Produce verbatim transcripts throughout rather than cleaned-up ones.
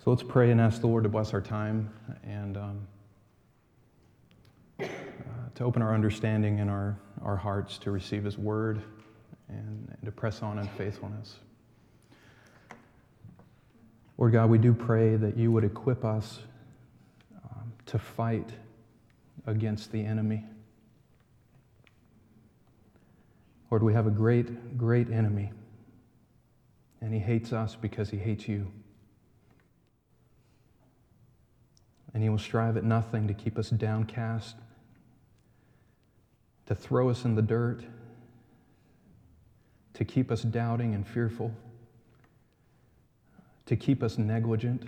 So let's pray and ask the Lord to bless our time and um, uh, to open our understanding and our, our hearts to receive His Word and, and to press on in faithfulness. Lord God, we do pray that You would equip us um, to fight against the enemy. Lord, we have a great, great enemy, and he hates us because he hates You. And he will strive at nothing to keep us downcast, to throw us in the dirt, to keep us doubting and fearful, to keep us negligent.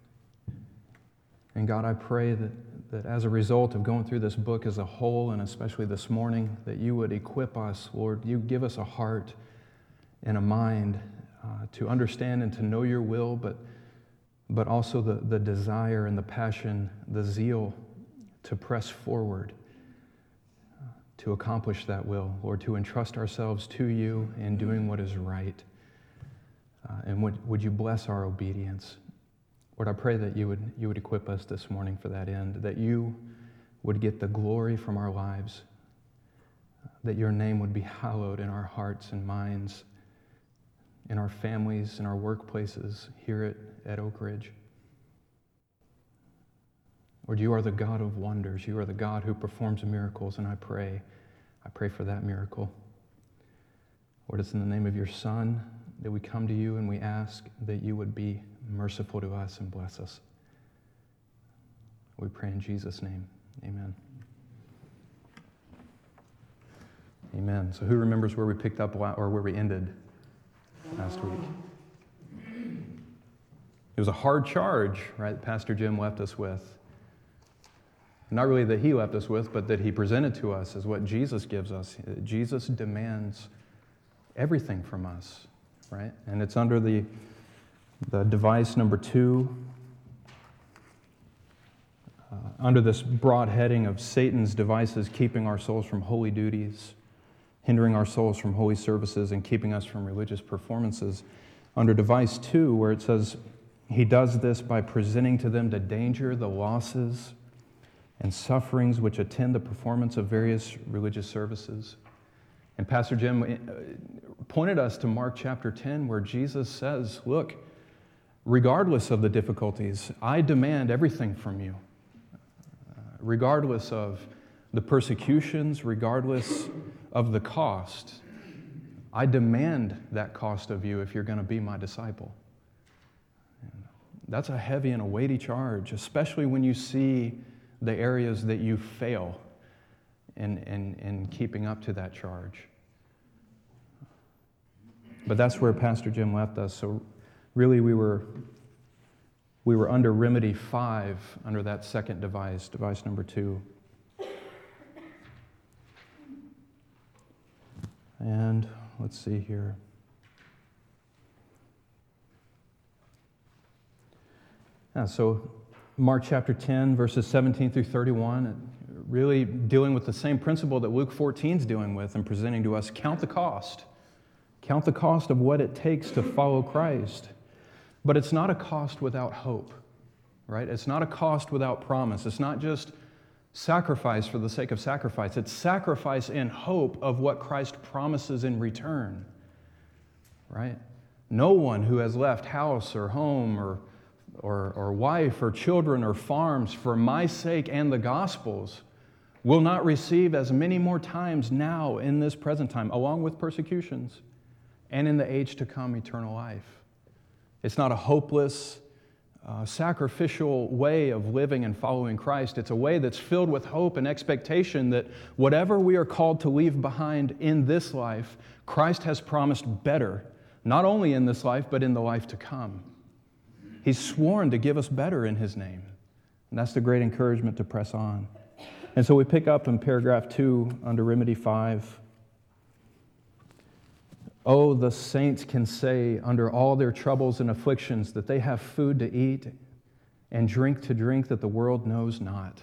And God, I pray that, that as a result of going through this book as a whole, and especially this morning, that You would equip us, Lord. You give us a heart and a mind uh, to understand and to know Your will, but but also the, the desire and the passion, the zeal to press forward, uh, to accomplish that will, Lord, to entrust ourselves to You in doing what is right. Uh, and would, would You bless our obedience? Lord, I pray that you would, you would equip us this morning for that end, that You would get the glory from our lives, that Your name would be hallowed in our hearts and minds, in our families, in our workplaces, here at, at Oak Ridge. Lord, You are the God of wonders. You are the God who performs miracles, and I pray, I pray for that miracle. Lord, it's in the name of Your Son that we come to You and we ask that You would be merciful to us and bless us. We pray in Jesus' name. Amen. Amen. So who remembers where we picked up or where we ended last week? It was a hard charge, right, that Pastor Jim left us with. Not really that he left us with, but that he presented to us as what Jesus gives us. Jesus demands everything from us, right? And it's under the, the device number two, uh, under this broad heading of Satan's devices keeping our souls from holy duties, hindering our souls from holy services, and keeping us from religious performances. Under device two, where it says, he does this by presenting to them the danger, the losses, and sufferings which attend the performance of various religious services. And Pastor Jim pointed us to Mark chapter ten, where Jesus says, look, regardless of the difficulties, I demand everything from you. Uh, regardless of the persecutions, regardless of the cost, I demand that cost of you if you're going to be my disciple. And that's a heavy and a weighty charge, especially when you see the areas that you fail in, in, in keeping up to that charge. But that's where Pastor Jim left us. So really we were we were under remedy five, under that second device, device number two. And let's see here. Yeah, so Mark chapter ten, verses seventeen through thirty-one, really dealing with the same principle that Luke fourteen is dealing with and presenting to us. Count the cost. Count the cost of what it takes to follow Christ. But it's not a cost without hope, right? It's not a cost without promise. It's not just sacrifice for the sake of sacrifice. It's sacrifice in hope of what Christ promises in return, right? No one who has left house or home or, or, or wife or children or farms for my sake and the gospel's will not receive as many more times now in this present time, along with persecutions, and in the age to come eternal life. It's not a hopeless, Uh, sacrificial way of living and following Christ. It's a way that's filled with hope and expectation that whatever we are called to leave behind in this life, Christ has promised better, not only in this life, but in the life to come. He's sworn to give us better in His name. And that's the great encouragement to press on. And so we pick up in paragraph two under remedy five. Oh, the saints can say under all their troubles and afflictions that they have food to eat and drink to drink that the world knows not.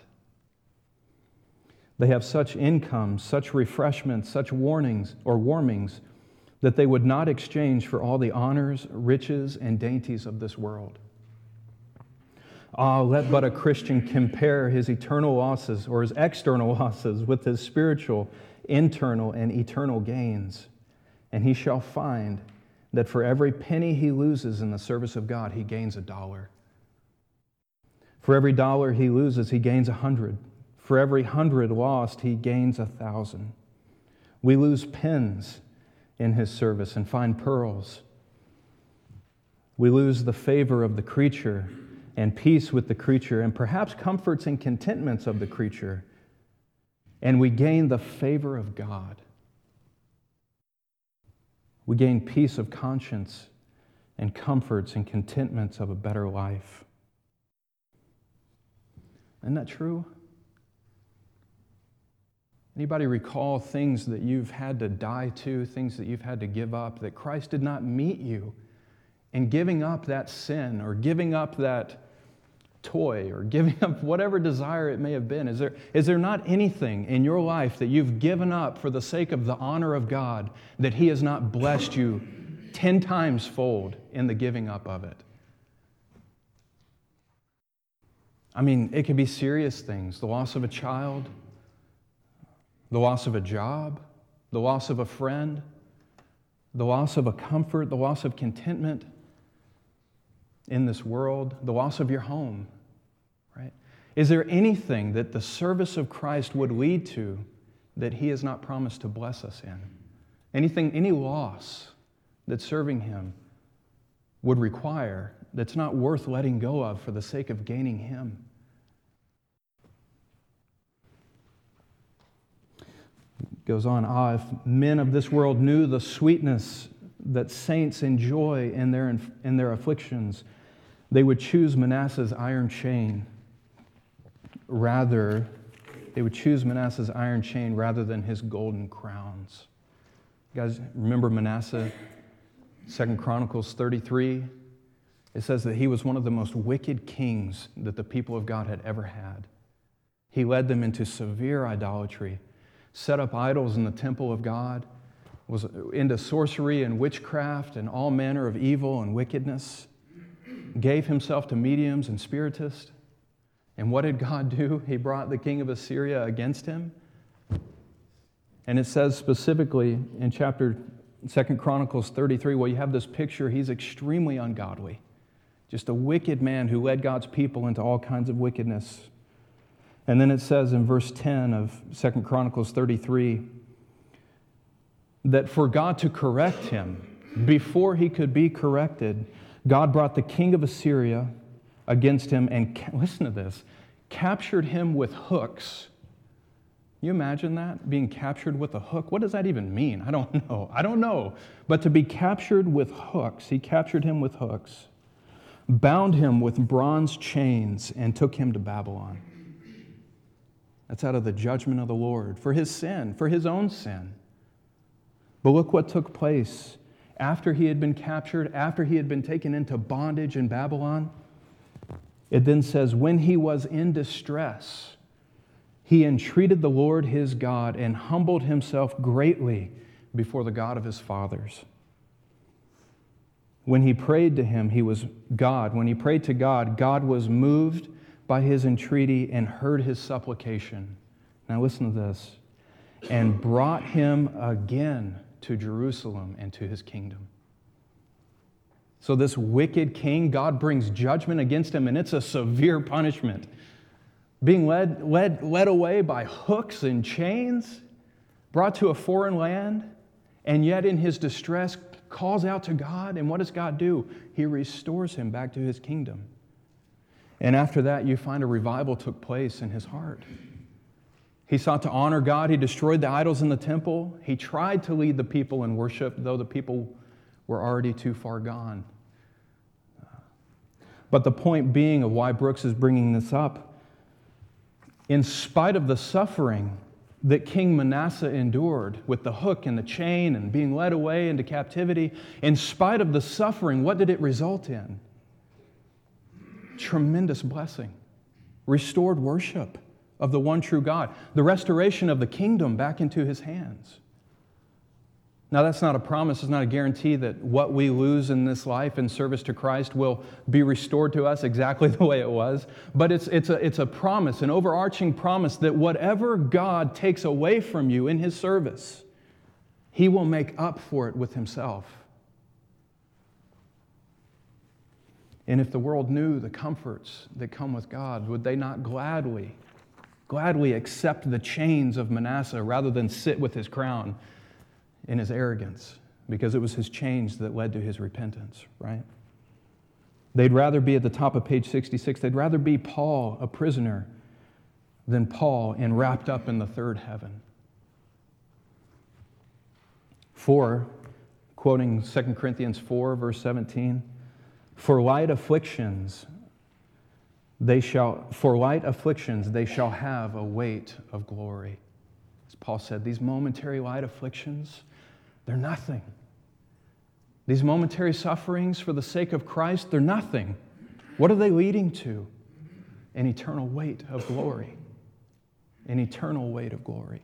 They have such income, such refreshments, such warnings or warmings that they would not exchange for all the honors, riches, and dainties of this world. Ah, let but a Christian compare his eternal losses or his external losses with his spiritual, internal, and eternal gains. And he shall find that for every penny he loses in the service of God, he gains a dollar. For every dollar he loses, he gains a hundred. For every hundred lost, he gains a thousand. We lose pens in his service and find pearls. We lose the favor of the creature and peace with the creature and perhaps comforts and contentments of the creature. And we gain the favor of God. We gain peace of conscience and comforts and contentments of a better life. Isn't that true? Anybody recall things that you've had to die to, things that you've had to give up, that Christ did not meet you in giving up that sin or giving up that toy or giving up whatever desire it may have been? Is there, is there not anything in your life that you've given up for the sake of the honor of God that He has not blessed you ten times fold in the giving up of it? I mean, it can be serious things. The loss of a child, the loss of a job, the loss of a friend, the loss of a comfort, the loss of contentment in this world, the loss of your home, right? Is there anything that the service of Christ would lead to that He has not promised to bless us in? Anything, any loss that serving Him would require that's not worth letting go of for the sake of gaining Him? It goes on, ah, if men of this world knew the sweetness that saints enjoy in their, in their afflictions, they would choose Manasseh's iron chain rather, they would choose Manasseh's iron chain rather than his golden crowns. You guys remember Manasseh? Second Chronicles thirty-three. It says that he was one of the most wicked kings that the people of God had ever had. He led them into severe idolatry, set up idols in the temple of God, was into sorcery and witchcraft and all manner of evil and wickedness, gave himself to mediums and spiritists. And what did God do? He brought the king of Assyria against him. And it says specifically in chapter Second Chronicles thirty-three, well, you have this picture, he's extremely ungodly. Just a wicked man who led God's people into all kinds of wickedness. And then it says in verse ten of Second Chronicles thirty-three that for God to correct him, before he could be corrected, God brought the king of Assyria against him and, listen to this, captured him with hooks. You imagine that? Being captured with a hook? What does that even mean? I don't know. I don't know. But to be captured with hooks, he captured him with hooks, bound him with bronze chains, and took him to Babylon. That's out of the judgment of the Lord for his sin, for his own sin. But look what took place after he had been captured, after he had been taken into bondage in Babylon. It then says, when he was in distress, he entreated the Lord his God and humbled himself greatly before the God of his fathers. When he prayed to him, he was God. When he prayed to God, God was moved by his entreaty and heard his supplication. Now listen to this. And brought him again to Jerusalem and to his kingdom. So this wicked king, God brings judgment against him, and it's a severe punishment. Being led, led, led away by hooks and chains, brought to a foreign land, and yet in his distress calls out to God. And what does God do? He restores him back to his kingdom. And after that, you find a revival took place in his heart. He sought to honor God. He destroyed the idols in the temple. He tried to lead the people in worship, though the people were already too far gone. But the point being of why Brooks is bringing this up, in spite of the suffering that King Manasseh endured with the hook and the chain and being led away into captivity, in spite of the suffering, what did it result in? Tremendous blessing. Restored worship of the one true God. The restoration of the kingdom back into his hands. Now, that's not a promise, it's not a guarantee that what we lose in this life in service to Christ will be restored to us exactly the way it was. But it's, it's, a, it's a promise, an overarching promise that whatever God takes away from you in His service, He will make up for it with Himself. And if the world knew the comforts that come with God, would they not gladly, gladly accept the chains of Manasseh rather than sit with his crown in his arrogance? Because it was his chains that led to his repentance, right? They'd rather be at the top of page sixty-six, they'd rather be Paul, a prisoner, than Paul and wrapped up in the third heaven. For, quoting Second Corinthians four, verse seventeen, For light afflictions they shall for light afflictions they shall have a weight of glory. As Paul said, these momentary light afflictions, they're nothing. These momentary sufferings for the sake of Christ, they're nothing. What are they leading to? An eternal weight of glory. An eternal weight of glory.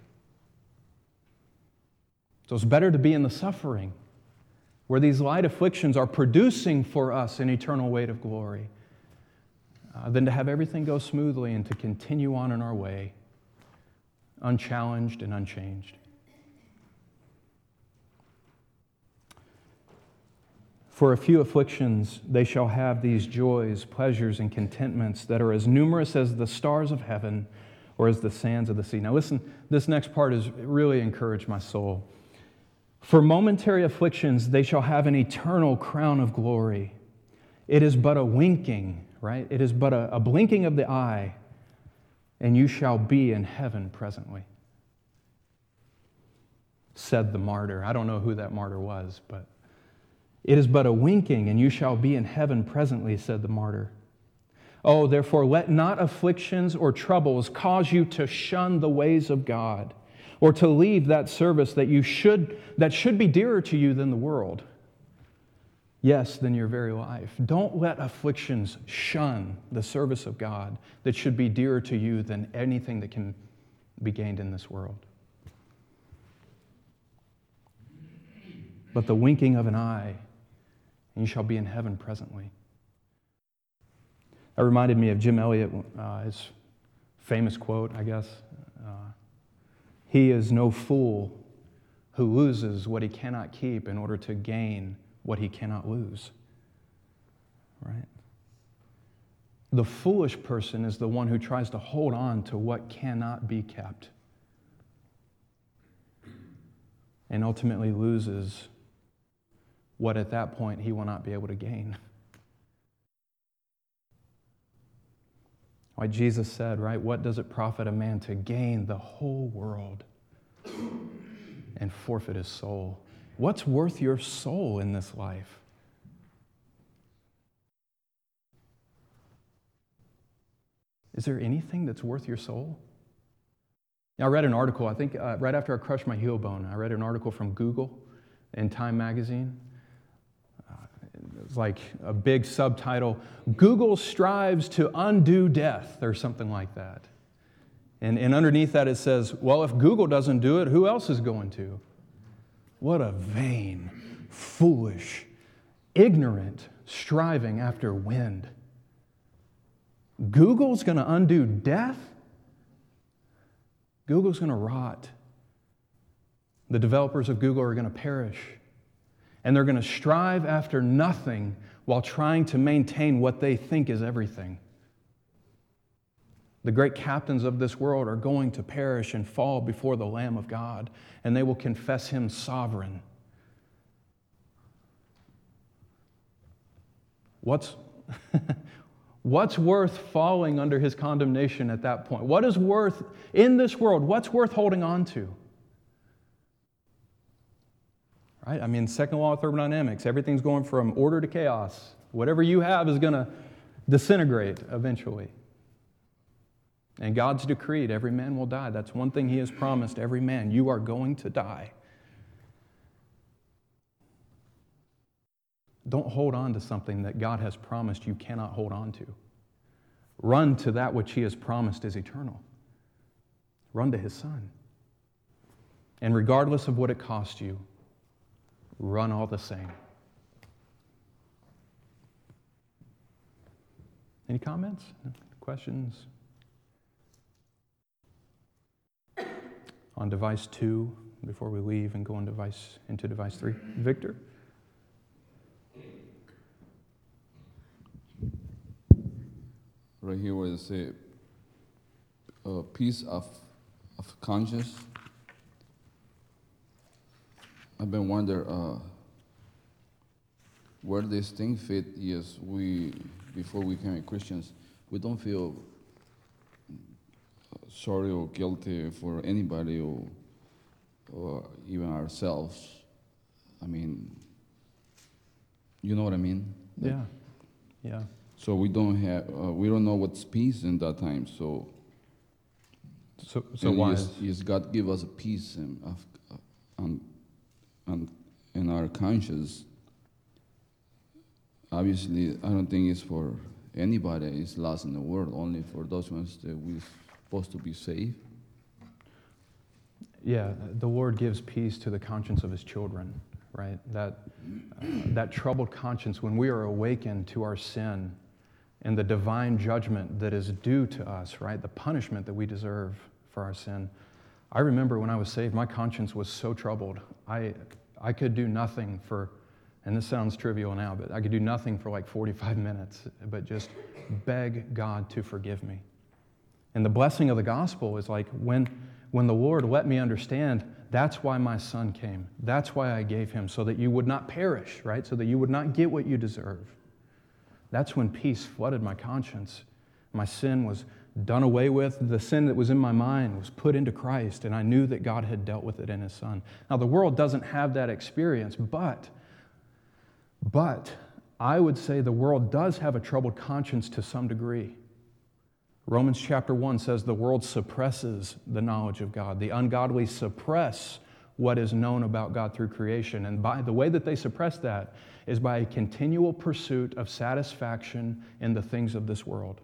So it's better to be in the suffering where these light afflictions are producing for us an eternal weight of glory, uh, than to have everything go smoothly and to continue on in our way, unchallenged and unchanged. For a few afflictions they shall have these joys, pleasures, and contentments that are as numerous as the stars of heaven or as the sands of the sea. Now listen, this next part has really encouraged my soul. For momentary afflictions, they shall have an eternal crown of glory. It is but a winking, right? It is but a, a blinking of the eye, and you shall be in heaven presently, said the martyr. I don't know who that martyr was, but it is but a winking, and you shall be in heaven presently, said the martyr. Oh, therefore, let not afflictions or troubles cause you to shun the ways of God, or to leave that service that you should that should be dearer to you than the world. Yes, than your very life. Don't let afflictions shun the service of God that should be dearer to you than anything that can be gained in this world. But the winking of an eye, and you shall be in heaven presently. That reminded me of Jim Elliot, uh, his famous quote, I guess. Uh, He is no fool who loses what he cannot keep in order to gain what he cannot lose. Right? The foolish person is the one who tries to hold on to what cannot be kept and ultimately loses what at that point he will not be able to gain. Why Jesus said, right, what does it profit a man to gain the whole world and forfeit his soul? What's worth your soul in this life? Is there anything that's worth your soul? Now, I read an article, I think uh, right after I crushed my heel bone, I read an article from Google in Time magazine. It was like a big subtitle, Google strives to undo death, or something like that. And, and underneath that it says, well, if Google doesn't do it, who else is going to? What a vain, foolish, ignorant striving after wind. Google's going to undo death? Google's going to rot. The developers of Google are going to perish. And they're going to strive after nothing while trying to maintain what they think is everything. The great captains of this world are going to perish and fall before the Lamb of God, and they will confess Him sovereign. What's, what's worth falling under His condemnation at that point? What is worth, in this world, what's worth holding on to? Right? I mean, second law of thermodynamics, everything's going from order to chaos. Whatever you have is going to disintegrate eventually. And God's decreed every man will die. That's one thing He has promised every man. You are going to die. Don't hold on to something that God has promised you cannot hold on to. Run to that which He has promised is eternal. Run to His Son. And regardless of what it costs you, run all the same. Any comments? Questions? On device two, before we leave and go on device into device three. Victor? Right here where they say a piece of, of conscience. I've been wondering uh, where this thing fit. Yes, we, before we became Christians, we don't feel sorry or guilty for anybody or, or even ourselves. I mean, you know what I mean? Yeah, yeah. So we don't have, uh, we don't know what's peace in that time. So, so, so why? Yes, yes, God give us a peace in, of, on, on, in our conscience. Obviously, I don't think it's for anybody. It's lost in the world. Only for those ones that we're supposed to be saved. Yeah, the Lord gives peace to the conscience of His children, right? That uh, that troubled conscience, when we are awakened to our sin and the divine judgment that is due to us, right? The punishment that we deserve for our sin. I remember when I was saved, my conscience was so troubled. I I could do nothing for, and this sounds trivial now, but I could do nothing for like forty-five minutes, but just beg God to forgive me. And the blessing of the gospel is like when, when the Lord let me understand, that's why my son came. That's why I gave him, so that you would not perish, right? So that you would not get what you deserve. That's when peace flooded my conscience. My sin was done away with. The sin that was in my mind was put into Christ, and I knew that God had dealt with it in His Son. Now, the world doesn't have that experience, but, but I would say the world does have a troubled conscience to some degree. Romans chapter one says the world suppresses the knowledge of God. The ungodly suppress what is known about God through creation. And by the way that they suppress that is by a continual pursuit of satisfaction in the things of this world.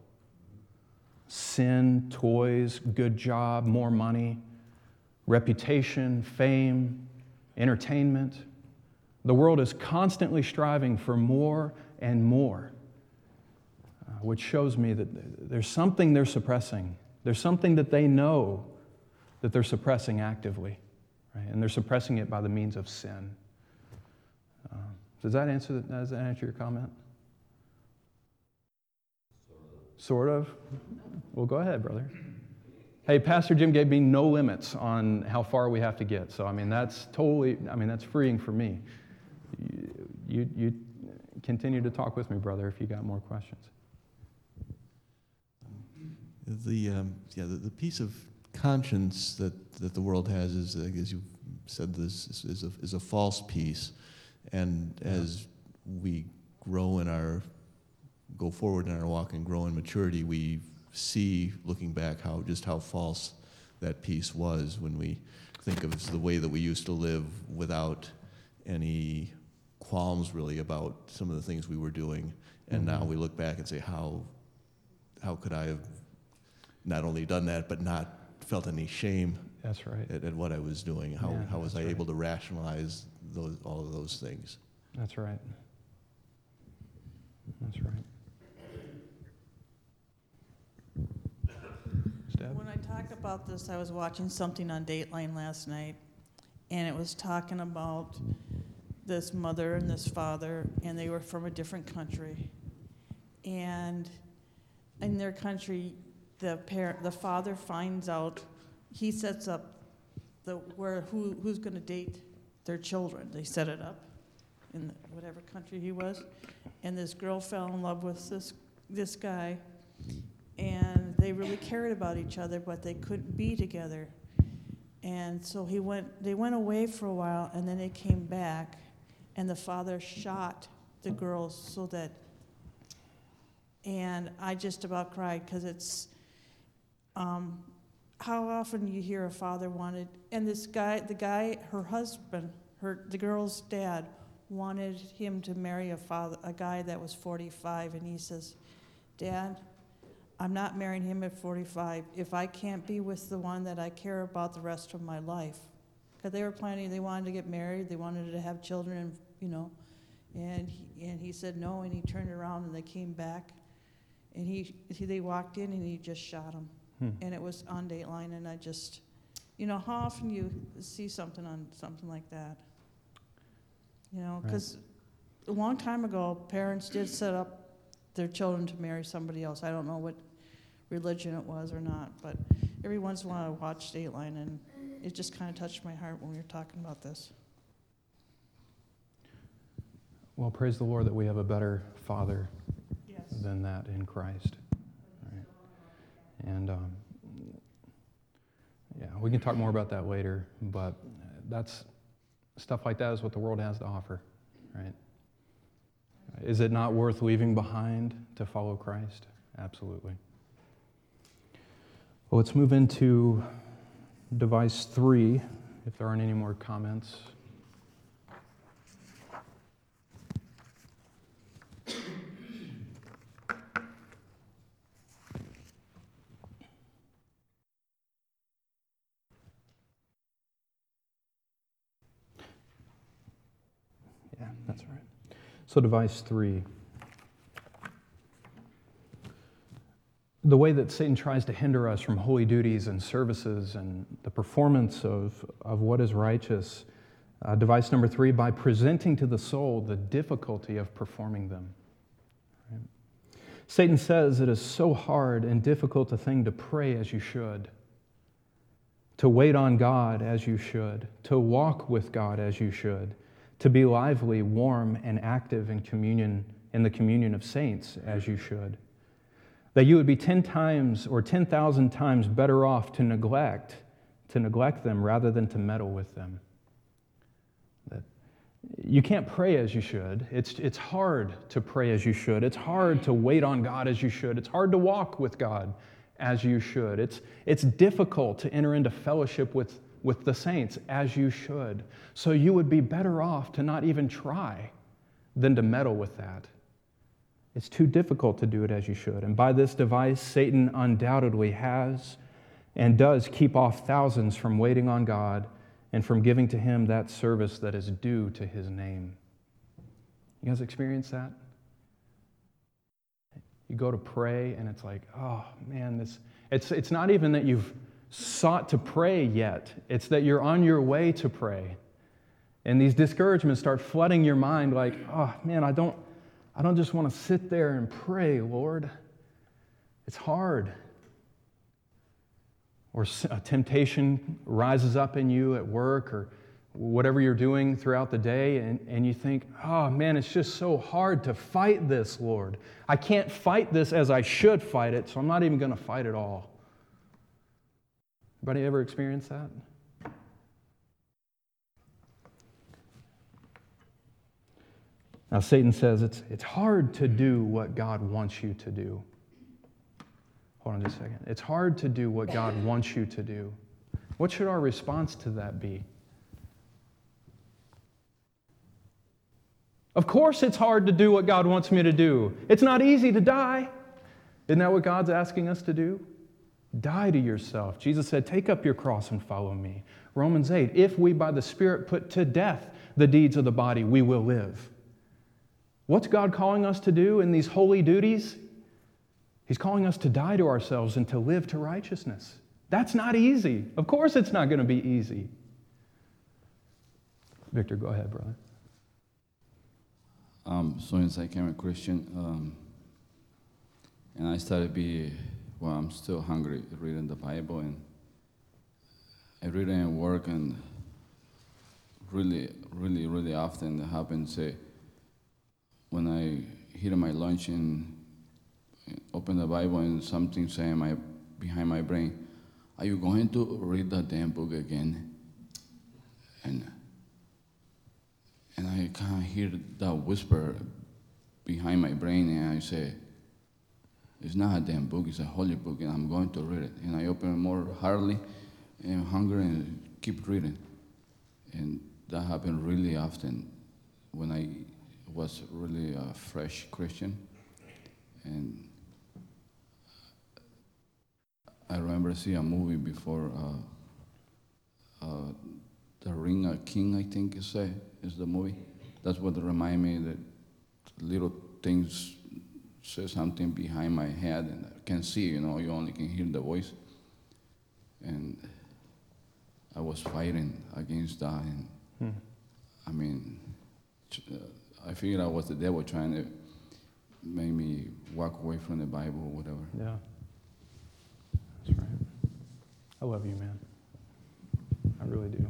Sin, toys, good job, more money, reputation, fame, entertainment. The world is constantly striving for more and more, uh, which shows me that there's something they're suppressing. There's something that they know that they're suppressing actively, right? And they're suppressing it by the means of sin. Uh, does that answer, does that answer your comment? Sort of. Well, go ahead, brother. Hey, Pastor Jim gave me no limits on how far we have to get. So, I mean, that's totally, I mean, that's freeing for me. You, you, you continue to talk with me, brother, if you got more questions. The, um, yeah, the, the peace of conscience that, that the world has is, uh, as you said, this is, is, a, is a false peace. And as we grow in our go forward in our walk and grow in maturity, we see, looking back, how just how false that peace was when we think of the way that we used to live without any qualms really about some of the things we were doing. And mm-hmm. now we look back and say, how how could I have not only done that, but not felt any shame That's right. at, at what I was doing? How, Yeah, how was I right. able to rationalize those, all of those things? That's right. That's right. Deb? When I talk about this, I was watching something on Dateline last night, and it was talking about this mother and this father, and they were from a different country. And in their country, the parent, the father finds out, he sets up the where who who's going to date their children. They set it up in the, whatever country he was, and this girl fell in love with this this guy, and they really cared about each other, but they couldn't be together. And so he went. They went away for a while, and then they came back, and the father shot the girls so that. And I just about cried because it's. Um, how often you hear a father wanted, and this guy, the guy, her husband, her the girl's dad, wanted him to marry a father, a guy that was forty-five, and he says, "Dad, I'm not marrying him at forty-five if I can't be with the one that I care about the rest of my life, because they were planning, they wanted to get married, they wanted to have children, and you know, and he, and he said no, and he turned around and they came back, and he, he they walked in and he just shot him, Hmm. and it was on Dateline, and I just, you know, how often you see something on something like that, you know, Right. because a long time ago, parents did set up their children to marry somebody else. I don't know what religion it was or not, but every once in a while I watch Dateline, and it just kind of touched my heart when we were talking about this. Well, praise the Lord that we have a better Father Yes. than that in Christ. Right? And um, yeah, we can talk more about that later, but that's stuff like that is what the world has to offer, right? Is it not worth leaving behind to follow Christ? Absolutely. Well, let's move into device three, if there aren't any more comments. Yeah, that's right. So device three. The way that Satan tries to hinder us from holy duties and services and the performance of, of what is righteous. Uh, device number three, by presenting to the soul the difficulty of performing them. Right? Satan says it is so hard and difficult a thing to pray as you should, to wait on God as you should, to walk with God as you should, to be lively, warm, and active in communion, in the communion of saints as you should. That you would be ten times or ten thousand times better off to neglect, to neglect them rather than to meddle with them. That you can't pray as you should. It's, it's hard to pray as you should. It's hard to wait on God as you should. It's hard to walk with God as you should. It's, it's difficult to enter into fellowship with, with the saints as you should. So you would be better off to not even try than to meddle with that. It's too difficult to do it as you should. And by this device, Satan undoubtedly has and does keep off thousands from waiting on God and from giving to Him that service that is due to His name. You guys experience that? You go to pray and it's like, oh man, this it's it's not even that you've sought to pray yet. It's that you're on your way to pray. And these discouragements start flooding your mind like, oh man, I don't I don't just want to sit there and pray, Lord. It's hard. Or a temptation rises up in you at work or whatever you're doing throughout the day, and, and you think, oh man, it's just so hard to fight this, Lord. I can't fight this as I should fight it, so I'm not even going to fight at all. Anybody ever experienced that? Now, Satan says it's, it's hard to do what God wants you to do. Hold on just a second. It's hard to do what God wants you to do. What should our response to that be? Of course it's hard to do what God wants me to do. It's not easy to die. Isn't that what God's asking us to do? Die to yourself. Jesus said, take up your cross and follow me. Romans eight, if we by the Spirit put to death the deeds of the body, we will live. What's God calling us to do in these holy duties? He's calling us to die to ourselves and to live to righteousness. That's not easy. Of course it's not going to be easy. Victor, go ahead, brother. Um, so since I became a Christian, um, and I started be, well, I'm still hungry reading the Bible, and I read it at work, and really, really, really often it happens, say, when I hit my lunch and open the Bible and something saying my behind my brain, are you going to read the damn book again? And and I kind of hear that whisper behind my brain, and I say, it's not a damn book, it's a holy book, and I'm going to read it. And I open it more heartily and hungry and keep reading. And that happened really often when I was really a fresh Christian. And I remember seeing a movie before, uh, uh, The Ring a King, I think is a, is the movie. That's what remind me that little things say something behind my head and I can see, you know, you only can hear the voice. And I was fighting against that, and Hmm. I mean, uh, I figured I was the devil trying to make me walk away from the Bible or whatever. Yeah. That's right. I love you, man. I really do.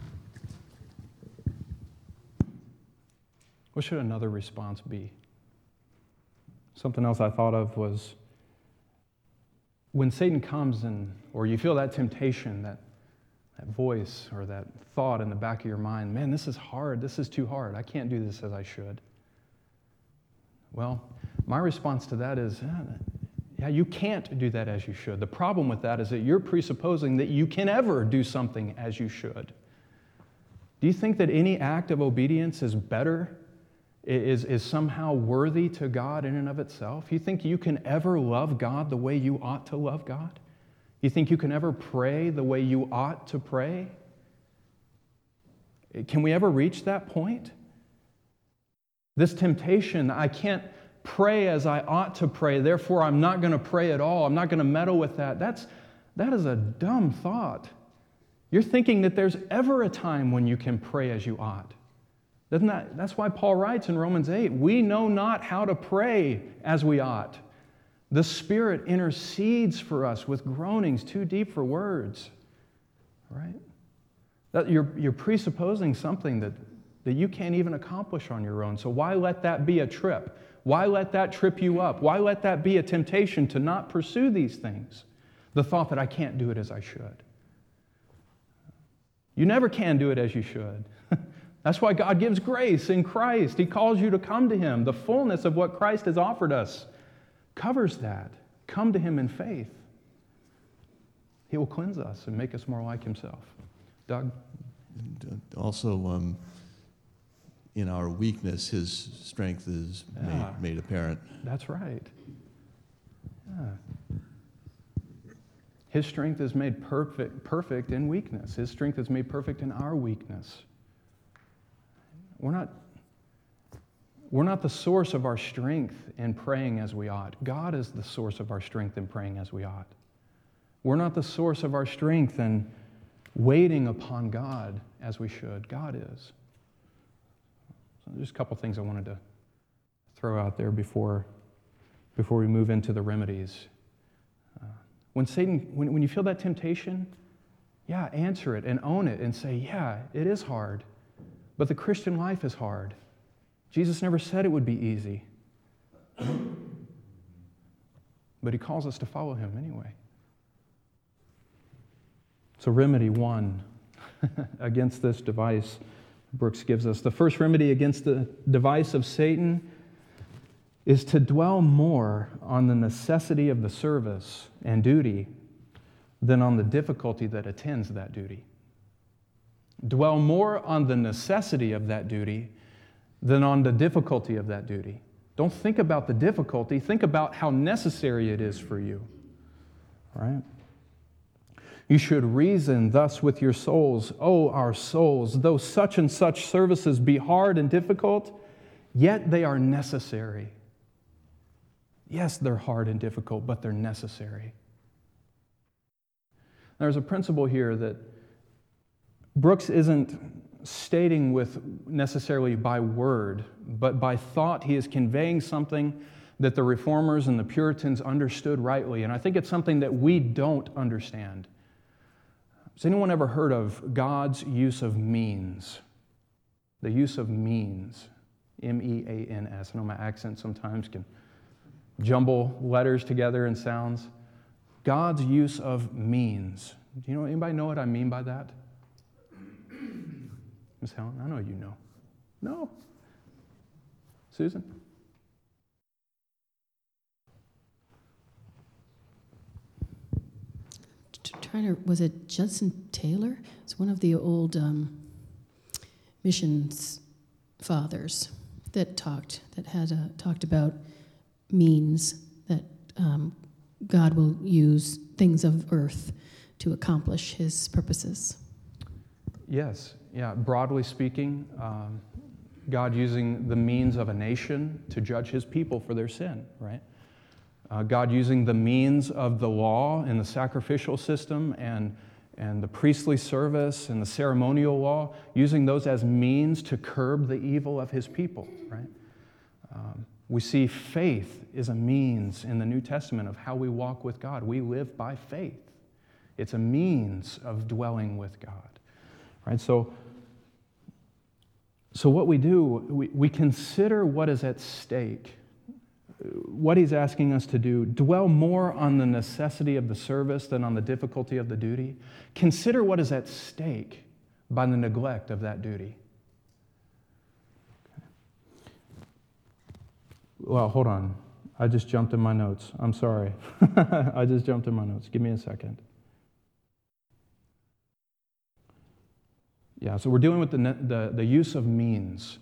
What should another response be? Something else I thought of was when Satan comes and, or you feel that temptation, that, that voice or that thought in the back of your mind, man, this is hard, this is too hard, I can't do this as I should. Well, my response to that is, yeah, yeah, you can't do that as you should. The problem with that is that you're presupposing that you can ever do something as you should. Do you think that any act of obedience is better, is, is somehow worthy to God in and of itself? You think you can ever love God the way you ought to love God? You think you can ever pray the way you ought to pray? Can we ever reach that point? This temptation, I can't pray as I ought to pray, therefore I'm not going to pray at all, I'm not going to meddle with that. That's, that is a dumb thought. You're thinking that there's ever a time when you can pray as you ought. Doesn't that, that's why Paul writes in Romans eight, we know not how to pray as we ought. The Spirit intercedes for us with groanings too deep for words. Right? That you're, you're presupposing something that, that you can't even accomplish on your own. So why let that be a trip? Why let that trip you up? Why let that be a temptation to not pursue these things? The thought that I can't do it as I should. You never can do it as you should. That's why God gives grace in Christ. He calls you to come to Him. The fullness of what Christ has offered us covers that. Come to Him in faith. He will cleanse us and make us more like Himself. Doug? And uh, also, um, in our weakness, His strength is Yeah. made, made apparent. That's right. Yeah. His strength is made perfect, perfect in weakness. His strength is made perfect in our weakness. We're not, we're not the source of our strength in praying as we ought. God is the source of our strength in praying as we ought. We're not the source of our strength in waiting upon God as we should. God is. So there's a couple things I wanted to throw out there before, before we move into the remedies. Uh, when Satan, when, when you feel that temptation, yeah, answer it and own it and say, yeah, it is hard. But the Christian life is hard. Jesus never said it would be easy. But He calls us to follow Him anyway. So remedy one against this device Brooks gives us. The first remedy against the device of Satan is to dwell more on the necessity of the service and duty than on the difficulty that attends that duty. Dwell more on the necessity of that duty than on the difficulty of that duty. Don't think about the difficulty. Think about how necessary it is for you. Right? You should reason thus with your souls, O our souls, though such and such services be hard and difficult, yet they are necessary. Yes, they're hard and difficult, but they're necessary. There's a principle here that Brooks isn't stating with necessarily by word, but by thought. He is conveying something that the Reformers and the Puritans understood rightly, and I think it's something that we don't understand. Has anyone ever heard of God's use of means? The use of means. M E A N S. I know my accent sometimes can jumble letters together and sounds. God's use of means. Do you know, anybody know what I mean by that? Miss Helen, I know you know. No? Susan? Trying to, was it Judson Taylor? It's one of the old um, missions fathers that talked, that had uh, talked about means that um, God will use things of earth to accomplish His purposes. Yes. yeah, broadly speaking, um, God using the means of a nation to judge his people for their sin, right? Uh, God using the means of the law and the sacrificial system and, and the priestly service and the ceremonial law, using those as means to curb the evil of his people, right? Um, we see faith is a means in the New Testament of how we walk with God. We live by faith. It's a means of dwelling with God, right? So, so what we do, we, we consider what is at stake, what he's asking us to do. Dwell more on the necessity of the service than on the difficulty of the duty. Consider what is at stake by the neglect of that duty. Well, hold on. I just jumped in my notes. I'm sorry. I just jumped in my notes. Give me a second. Yeah, so we're dealing with the, the, the use of means.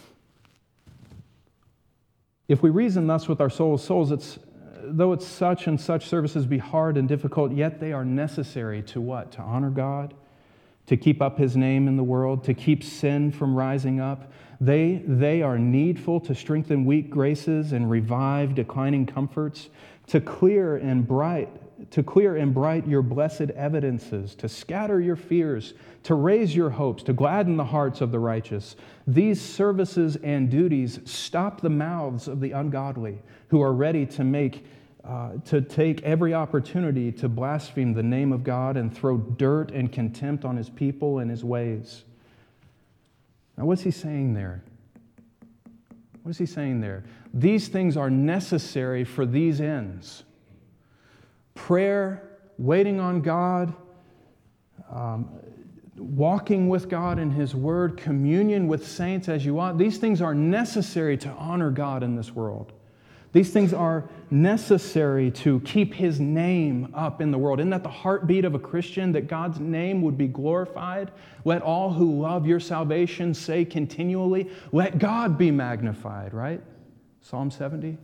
If we reason thus with our souls, souls, it's, though it's such and such services be hard and difficult, yet they are necessary to what? To honor God, to keep up his name in the world, to keep sin from rising up. They, they are needful to strengthen weak graces and revive declining comforts, to clear and bright, to clear and bright your blessed evidences, to scatter your fears, to raise your hopes, to gladden the hearts of the righteous. These services and duties stop the mouths of the ungodly, who are ready to make, uh, to take every opportunity to blaspheme the name of God and throw dirt and contempt on his people and his ways. Now, what's he saying there? What is he saying there? These things are necessary for these ends. Prayer, waiting on God, um, walking with God in his word, communion with saints as you ought. These things are necessary to honor God in this world. These things are necessary to keep his name up in the world. Isn't that the heartbeat of a Christian, that God's name would be glorified? Let all who love your salvation say continually, let God be magnified, right? Psalm seventy.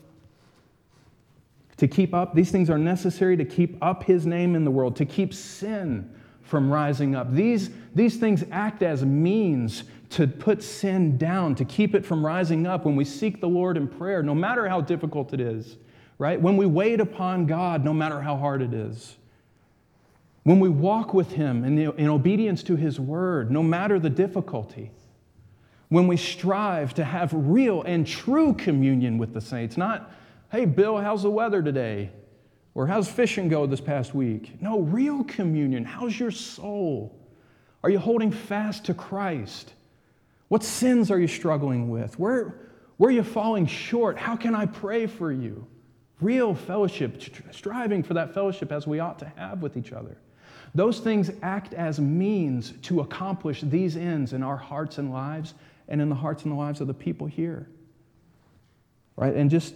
To keep up, these things are necessary to keep up his name in the world, to keep sin from rising up. These, these things act as means to put sin down, to keep it from rising up when we seek the Lord in prayer, no matter how difficult it is, right? When we wait upon God, no matter how hard it is. When we walk with him in, the, in obedience to his word, no matter the difficulty. When we strive to have real and true communion with the saints, not, hey, Bill, how's the weather today? Or how's fishing go this past week? No, real communion. How's your soul? Are you holding fast to Christ? What sins are you struggling with? Where, where are you falling short? How can I pray for you? Real fellowship, striving for that fellowship as we ought to have with each other. Those things act as means to accomplish these ends in our hearts and lives and in the hearts and the lives of the people here. Right? And just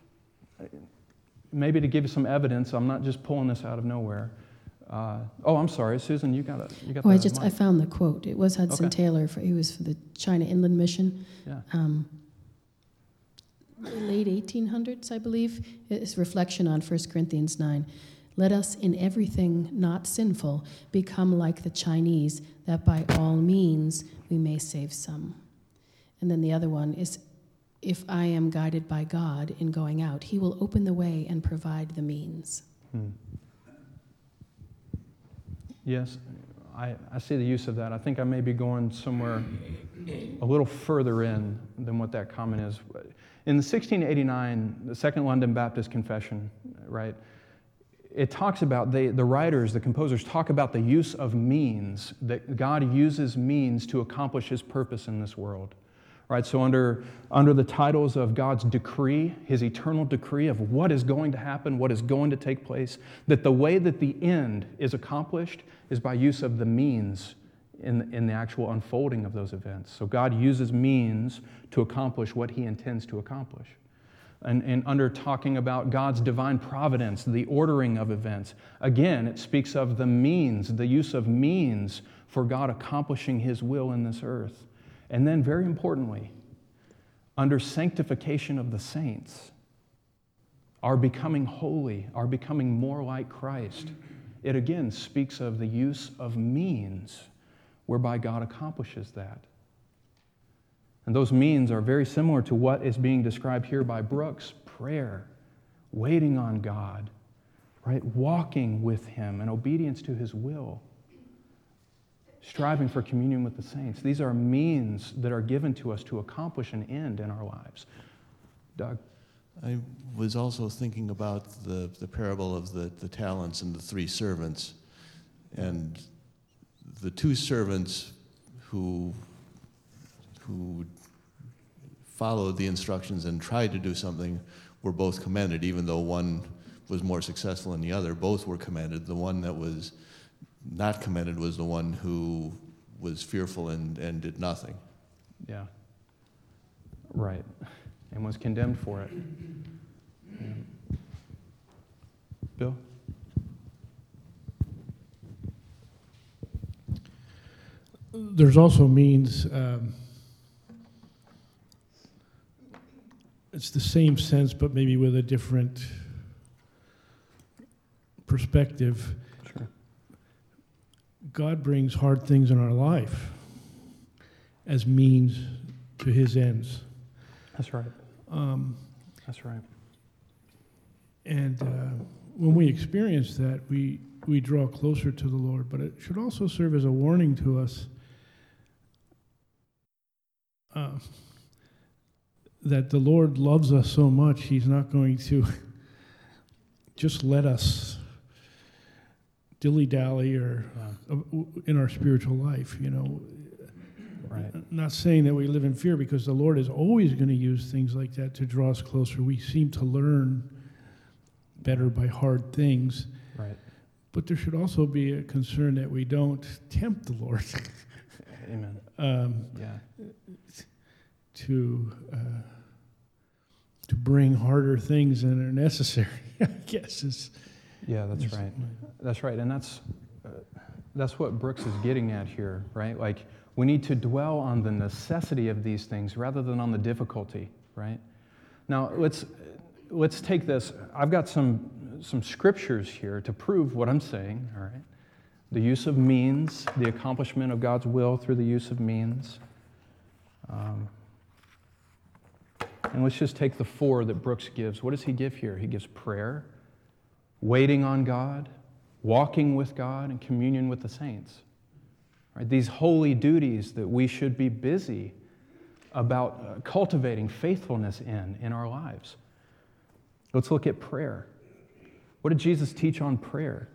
maybe to give you some evidence, I'm not just pulling this out of nowhere. Uh, oh, I'm sorry, Susan, you got a, you got. Oh, the I just mic. I found the quote. It was Hudson Okay. Taylor. For, he was for the China Inland Mission. Yeah. Um, late eighteen hundreds, I believe. It's reflection on First Corinthians nine. Let us in everything not sinful become like the Chinese, that by all means we may save some. And then the other one is, if I am guided by God in going out, he will open the way and provide the means. Hmm. Yes, I, I see the use of that. I think I may be going somewhere a little further in than what that comment is. In the sixteen eighty-nine, the Second London Baptist Confession, right, it talks about, they, the writers, the composers talk about the use of means, that God uses means to accomplish his purpose in this world. Right, so under, under the titles of God's decree, his eternal decree of what is going to happen, what is going to take place, that the way that the end is accomplished is by use of the means in, in the actual unfolding of those events. So God uses means to accomplish what he intends to accomplish. And, and under talking about God's divine providence, the ordering of events, again, it speaks of the means, the use of means for God accomplishing his will in this earth. And then, very importantly, under sanctification of the saints, our becoming holy, our becoming more like Christ, it again speaks of the use of means whereby God accomplishes that. And those means are very similar to what is being described here by Brooks: prayer, waiting on God, right? Walking with Him in obedience to His will, striving for communion with the saints. These are means that are given to us to accomplish an end in our lives. Doug? I was also thinking about the, the parable of the, the talents and the three servants. And the two servants who, who followed the instructions and tried to do something were both commended, even though one was more successful than the other. Both were commended. The one that was not commended was the one who was fearful and, and did nothing. Yeah. Right. And was condemned for it. Yeah. Bill? There's also means, um, it's the same sense, but maybe with a different perspective. Sure. God brings hard things in our life as means to His ends. That's right. Um, That's right. and uh, when we experience that, we, we draw closer to the Lord, but it should also serve as a warning to us uh, that the Lord loves us so much, He's not going to just let us dilly-dally or Yeah. uh, in our spiritual life, you know. Right. Not saying that we live in fear, because the Lord is always going to use things like that to draw us closer. We seem to learn better by hard things. Right. But there should also be a concern that we don't tempt the Lord Amen. um, Yeah. to uh, to bring harder things than are necessary, I guess. Is, Yeah, that's is right. my- That's right. And that's uh, that's what Brooks is getting at here, right? Like, we need to dwell on the necessity of these things rather than on the difficulty, right? Now, let's let's take this. I've got some some scriptures here to prove what I'm saying, all right? The use of means, the accomplishment of God's will through the use of means. Um, and let's just take the four that Brooks gives. What does he give here? He gives prayer, waiting on God, walking with God, and communion with the saints. Right? These holy duties that we should be busy about uh, cultivating faithfulness in in our lives. Let's look at prayer. What did Jesus teach on prayer?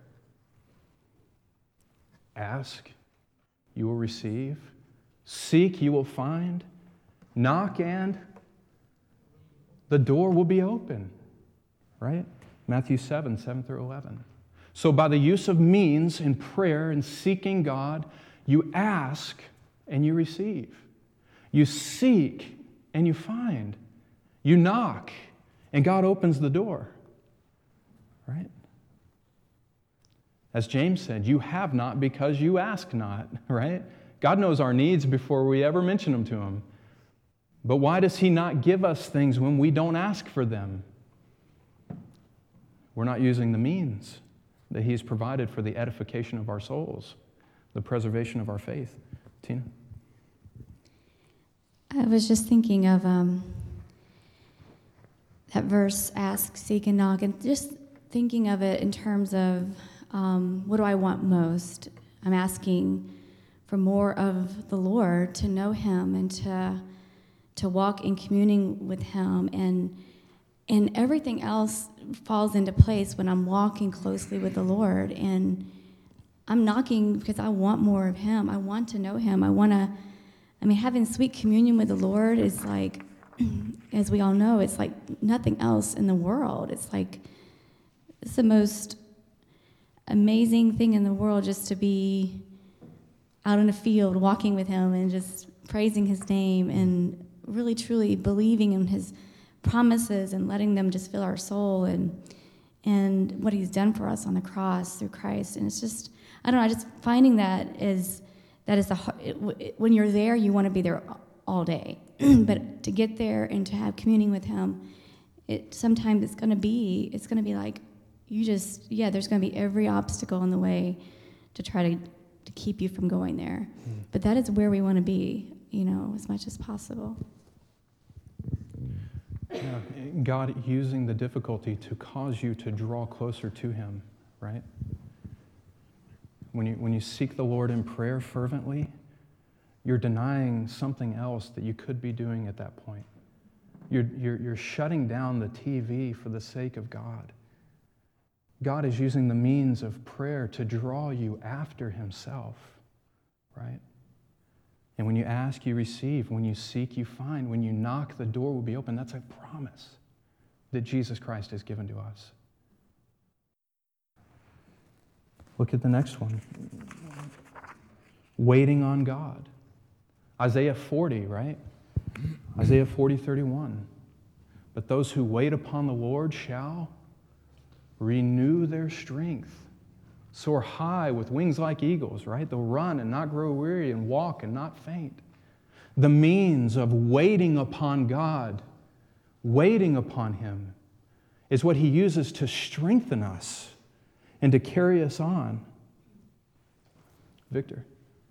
Ask, you will receive. Seek, you will find. Knock, and the door will be open. Right? Matthew seven, seven through eleven. So by the use of means in prayer and seeking God, you ask and you receive. You seek and you find. You knock and God opens the door. Right? As James said, you have not because you ask not, right? God knows our needs before we ever mention them to Him. But why does He not give us things when we don't ask for them? We're not using the means that He's provided for the edification of our souls, the preservation of our faith. Tina? I was just thinking of um, that verse, ask, seek, and knock, and just thinking of it in terms of um, what do I want most? I'm asking for more of the Lord, to know Him and to to walk in communing with Him, and and everything else falls into place when I'm walking closely with the Lord. And I'm knocking because I want more of Him. I want to know Him. I want to, I mean, having sweet communion with the Lord is like, as we all know, it's like nothing else in the world. It's like, it's the most amazing thing in the world, just to be out in a field walking with Him and just praising His name and really truly believing in His promises and letting them just fill our soul, and and what He's done for us on the cross through Christ. And it's just, I don't know, I just finding that is that is the it, it, when you're there, you want to be there all day, but to get there and to have communing with Him, it sometimes it's going to be it's going to be like you just yeah there's going to be every obstacle in the way to try to to keep you from going there. Mm. But that is where we want to be, you know, as much as possible. Yeah, God using the difficulty to cause you to draw closer to Him, right? When you, when you seek the Lord in prayer fervently, you're denying something else that you could be doing at that point. You're, you're, you're shutting down the T V for the sake of God. God is using the means of prayer to draw you after Himself, right? And when you ask, you receive. When you seek, you find. When you knock, the door will be open. That's a promise that Jesus Christ has given to us. Look at the next one. Waiting on God. Isaiah forty, right? Isaiah forty, thirty-one. But those who wait upon the Lord shall renew their strength. Soar high with wings like eagles, right? They'll run and not grow weary and walk and not faint. The means of waiting upon God, waiting upon Him, is what He uses to strengthen us and to carry us on. Victor.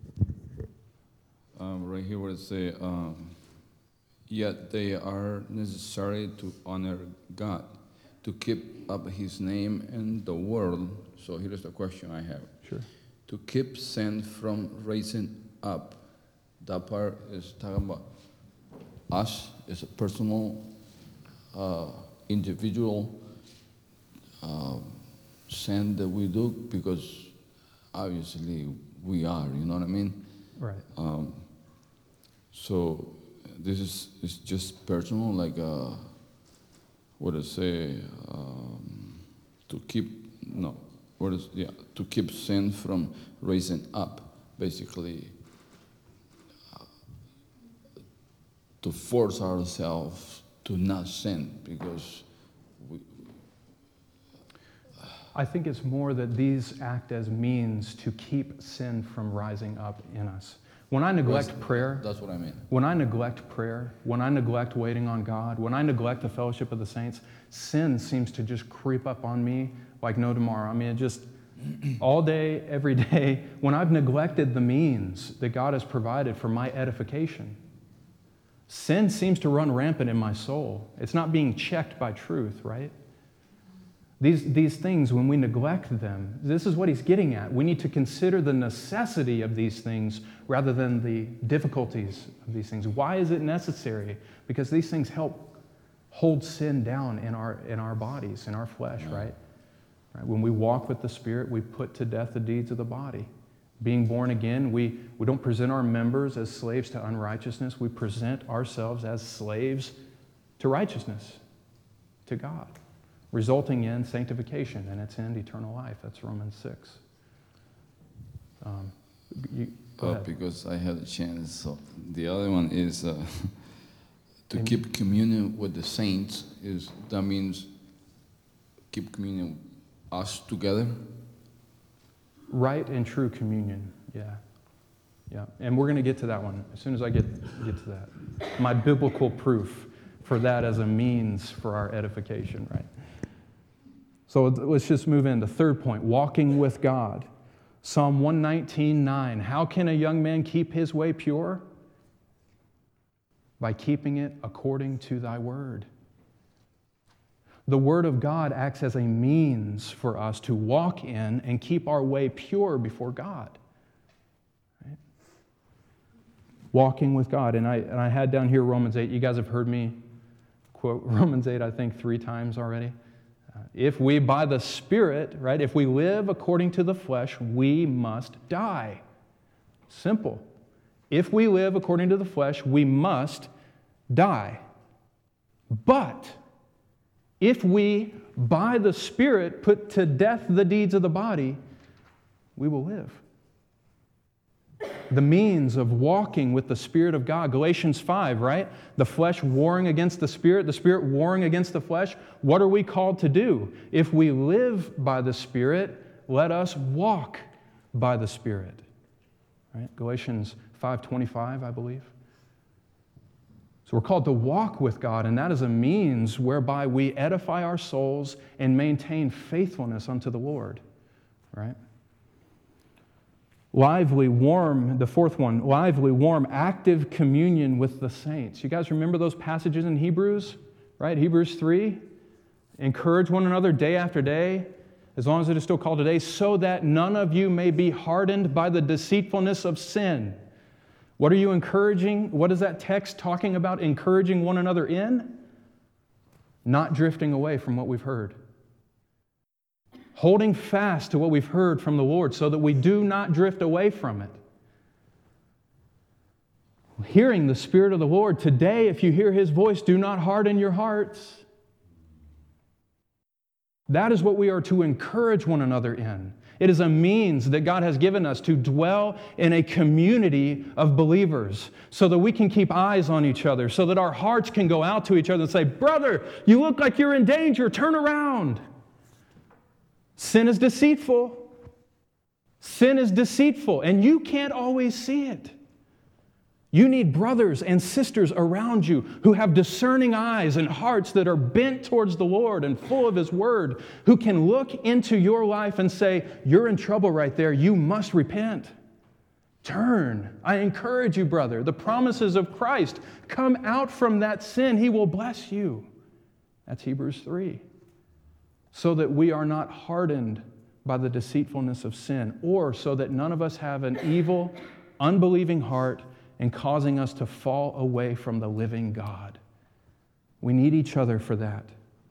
Um, right here where it say, um, yet they are necessary to honor God, to keep up His name in the world. So here's the question I have. Sure. To keep sin from raising up. That part is talking about us as a personal, uh, individual uh, sin that we do, because obviously we are, you know what I mean? Right. Um, so this is it's just personal, like uh, what I say, um, to keep no, what is yeah, to keep sin from raising up, basically, uh, to force ourselves to not sin, because we. I think it's more that these act as means to keep sin from rising up in us. When I neglect That's, prayer, that's what I mean. when I neglect prayer, when I neglect waiting on God, when I neglect the fellowship of the saints, sin seems to just creep up on me like no tomorrow. I mean, it just all day, every day, when I've neglected the means that God has provided for my edification, sin seems to run rampant in my soul. It's not being checked by truth, right? These, these things, when we neglect them, this is what he's getting at. We need to consider the necessity of these things rather than the difficulties of these things. Why is it necessary? Because these things help hold sin down in our, in our bodies, in our flesh, Yeah. right? right? When we walk with the Spirit, we put to death the deeds of the body. Being born again, we, we don't present our members as slaves to unrighteousness. We present ourselves as slaves to righteousness, to God, resulting in sanctification and its end, eternal life. That's Romans six. Um, you, go Oh, ahead. because I had a chance. So the other one is uh, to Amen. keep communion with the saints. Is that means keep communion us together? Right and true communion, yeah. Yeah, and we're going to get to that one as soon as I get, get to that. My biblical proof for that as a means for our edification, right? So let's just move into third point, walking with God. Psalm one nineteen, nine. How can a young man keep his way pure? By keeping it according to thy word. The word of God acts as a means for us to walk in and keep our way pure before God. Right? Walking with God. And I, and I had down here Romans eight. You guys have heard me quote Romans eight, I think, three times already. If we, by the Spirit, right, if we live according to the flesh, we must die. Simple. If we live according to the flesh, we must die. But if we, by the Spirit, put to death the deeds of the body, we will live. The means of walking with the Spirit of God. Galatians five, right? The flesh warring against the Spirit, the Spirit warring against the flesh. What are we called to do? If we live by the Spirit, let us walk by the Spirit. Right? Galatians five twenty-five, I believe. So we're called to walk with God, and that is a means whereby we edify our souls and maintain faithfulness unto the Lord. Right? lively, warm, the fourth one, lively, warm, active communion with the saints. You guys remember those passages in Hebrews, right? Hebrews three. Encourage one another day after day, as long as it is still called today, so that none of you may be hardened by the deceitfulness of sin. What are you encouraging? What is that text talking about encouraging one another in? Not drifting away from what we've heard. Holding fast to what we've heard from the Lord so that we do not drift away from it. Hearing the Spirit of the Lord. Today, if you hear His voice, do not harden your hearts. That is what we are to encourage one another in. It is a means that God has given us to dwell in a community of believers so that we can keep eyes on each other, so that our hearts can go out to each other and say, brother, you look like you're in danger, turn around. Sin is deceitful. Sin is deceitful, and you can't always see it. You need brothers and sisters around you who have discerning eyes and hearts that are bent towards the Lord and full of His Word, who can look into your life and say, you're in trouble right there. You must repent. Turn. I encourage you, brother. The promises of Christ. Come out from that sin. He will bless you. That's Hebrews three. So that we are not hardened by the deceitfulness of sin, or so that none of us have an evil, unbelieving heart and causing us to fall away from the living God. We need each other for that.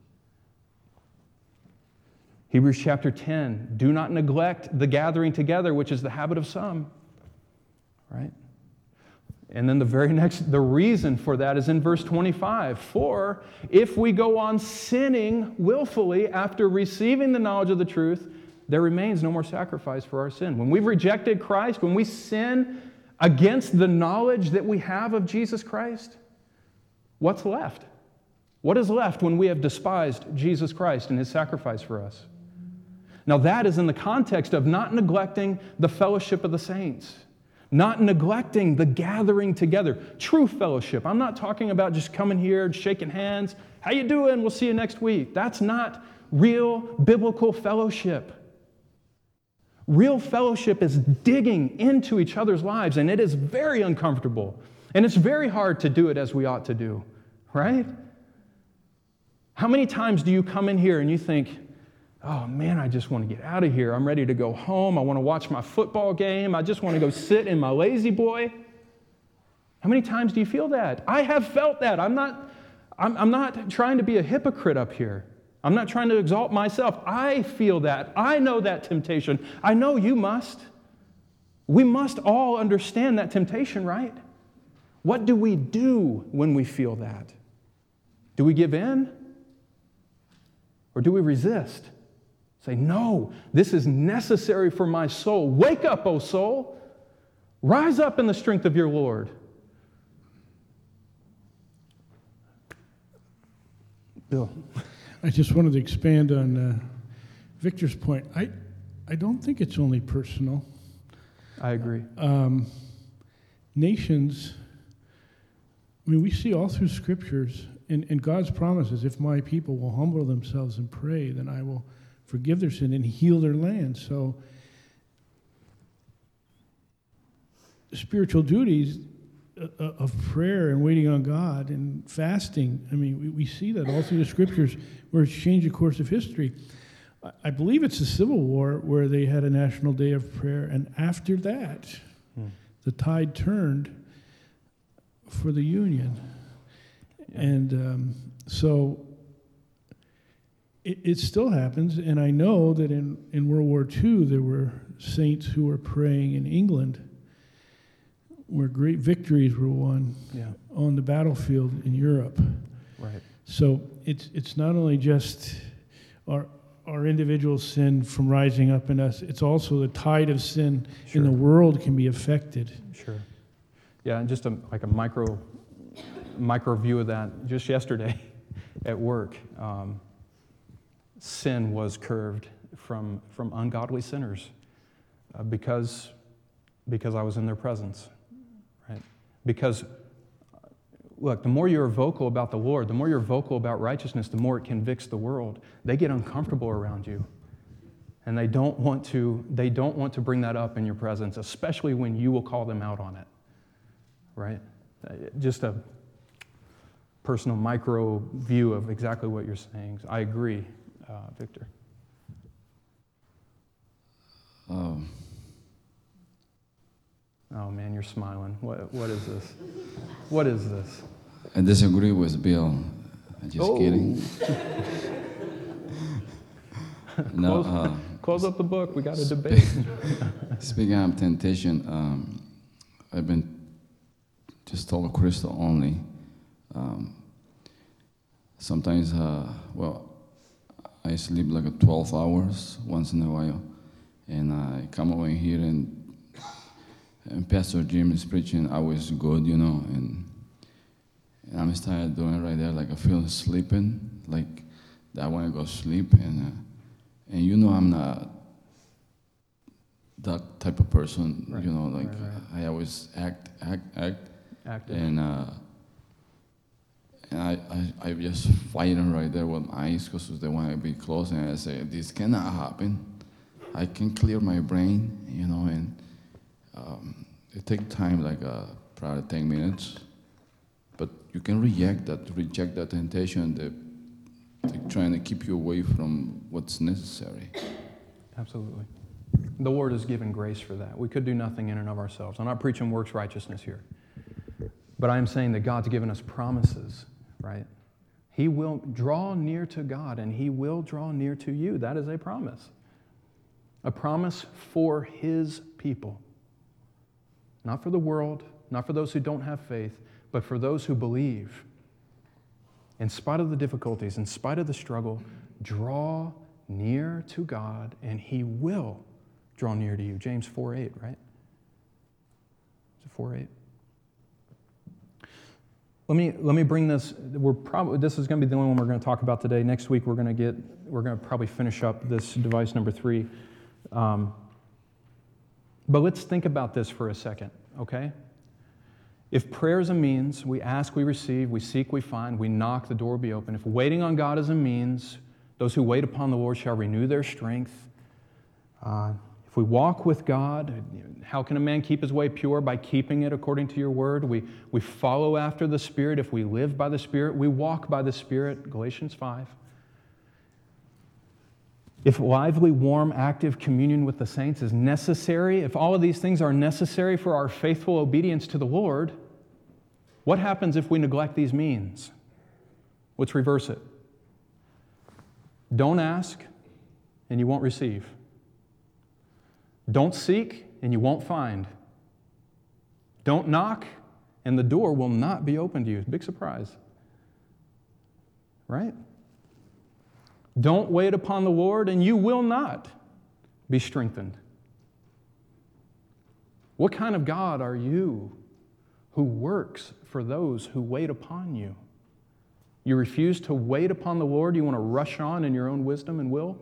Hebrews chapter ten, do not neglect the gathering together, which is the habit of some. Right? And then the very next, the reason for that is in verse twenty-five. For if we go on sinning willfully after receiving the knowledge of the truth, there remains no more sacrifice for our sin. When we've rejected Christ, when we sin against the knowledge that we have of Jesus Christ, what's left? What is left when we have despised Jesus Christ and His sacrifice for us? Now that is in the context of not neglecting the fellowship of the saints, not neglecting the gathering together, true fellowship. I'm not talking about just coming here and shaking hands. How you doing? We'll see you next week. That's not real biblical fellowship. Real fellowship is digging into each other's lives, and it is very uncomfortable. And it's very hard to do it as we ought to do, right? How many times do you come in here and you think, oh man, I just want to get out of here. I'm ready to go home. I want to watch my football game. I just want to go sit in my lazy boy. How many times do you feel that? I have felt that. I'm not, I'm, I'm not trying to be a hypocrite up here. I'm not trying to exalt myself. I feel that. I know that temptation. I know you must. We must all understand that temptation, right? What do we do when we feel that? Do we give in? Or do we resist? Say, no, this is necessary for my soul. Wake up, O soul. Rise up in the strength of your Lord. Bill. I just wanted to expand on uh, Victor's point. I, I don't think it's only personal. I agree. Um, nations, I mean, we see all through scriptures, and, and God's promises, if my people will humble themselves and pray, then I will forgive their sin and heal their land. So spiritual duties of prayer and waiting on God and fasting. I mean, we, we see that all through the scriptures where it's changed the course of history. I, I believe it's the Civil War where they had a national day of prayer, and after that, hmm. the tide turned for the Union. Yeah. And um, so it, it still happens, and I know that in, in World War Two there were saints who were praying in England where great victories were won yeah. on the battlefield in Europe. Right. So it's it's not only just our our individual sin from rising up in us, it's also the tide of sin sure. in the world can be affected. Sure. Yeah, and just a, like a micro micro view of that, just yesterday at work, um, sin was curved from from ungodly sinners uh, because because I was in their presence. Right? Because, look, the more you're vocal about the Lord, the more you're vocal about righteousness, the more it convicts the world. They get uncomfortable around you. And they don't want to, they don't want to bring that up in your presence, especially when you will call them out on it. Right? Uh, Just a personal micro view of exactly what you're saying. I agree, uh, Victor. Um, Oh man, you're smiling. What what is this? What is this? I disagree with Bill. I'm just Oh. kidding. No, close, uh, close up the book. We got a debate. speaking of temptation, um, I've been just told Crystal only. Um, sometimes, uh, well, I sleep like a twelve hours once in a while, and I come over here and and Pastor Jim is preaching. I was good, you know, and, and I'm started doing it right there. Like I feel sleeping, like I want to go sleep, and uh, and you know I'm not that type of person, Right, you know. Like right, right. I always act, act, act, Active. and uh, and I, I I just fighting right there with my eyes because they want to be closed, and I say this cannot happen. I can clear my brain, you know, and. Um, it takes time, like uh, probably ten minutes, but you can reject that, reject that temptation. That they're trying to keep you away from what's necessary. Absolutely. The Lord has given grace for that. We could do nothing in and of ourselves. I'm not preaching works righteousness here, but I am saying that God's given us promises, right? He will draw near to God, and He will draw near to you. That is a promise. A promise for His people. Not for the world, not for those who don't have faith, but for those who believe. In spite of the difficulties, in spite of the struggle, draw near to God, and He will draw near to you. James four eight, right? Is it four eight? Let me let me bring this. We're probably this is going to be the only one we're going to talk about today. Next week we're going to get we're going to probably finish up this device number three. Um, But let's think about this for a second, okay? If prayer is a means, we ask, we receive, we seek, we find, we knock, the door will be open. If waiting on God is a means, those who wait upon the Lord shall renew their strength. Uh, if we walk with God, how can a man keep his way pure? By keeping it according to your word. We, we follow after the Spirit. If we live by the Spirit, we walk by the Spirit, Galatians five. If lively, warm, active communion with the saints is necessary, if all of these things are necessary for our faithful obedience to the Lord, what happens if we neglect these means? Let's reverse it. Don't ask, and you won't receive. Don't seek, and you won't find. Don't knock, and the door will not be open to you. Big surprise. Right? Don't wait upon the Lord, and you will not be strengthened. What kind of God are you who works for those who wait upon you? You refuse to wait upon the Lord? You want to rush on in your own wisdom and will?